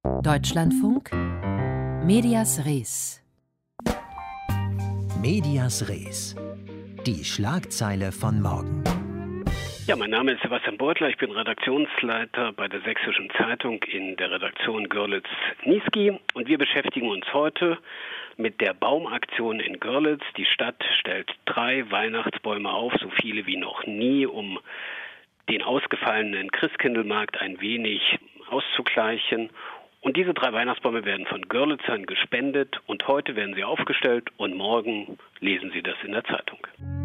Deutschlandfunk Medias Res. Medias Res. Die Schlagzeile von morgen. Ja, mein Name ist Sebastian Beutler, ich bin Redaktionsleiter bei der Sächsischen Zeitung in der Redaktion Görlitz-Niesky und wir beschäftigen uns heute mit der Baumaktion in Görlitz. Die Stadt stellt 3 Weihnachtsbäume auf, so viele wie noch nie, um den ausgefallenen Christkindlmarkt ein wenig auszugleichen. Und diese 3 Weihnachtsbäume werden von Görlitzern gespendet und heute werden sie aufgestellt und morgen lesen Sie das in der Zeitung.